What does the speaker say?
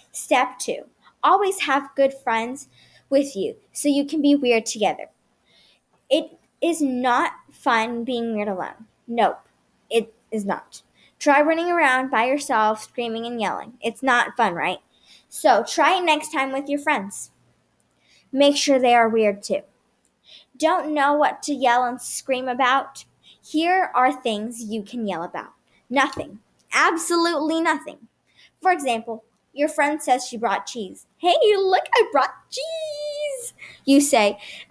Step 2. Always have good friends with you so you can be weird together. It is not fun being weird alone. Nope, it is not. Try running around by yourself, screaming and yelling. It's not fun, right? So try it next time with your friends. Make sure they are weird too. Don't know what to yell and scream about? Here are things you can yell about. Nothing. Absolutely nothing. For example, your friend says she brought cheese. Hey, look, I brought cheese. You say,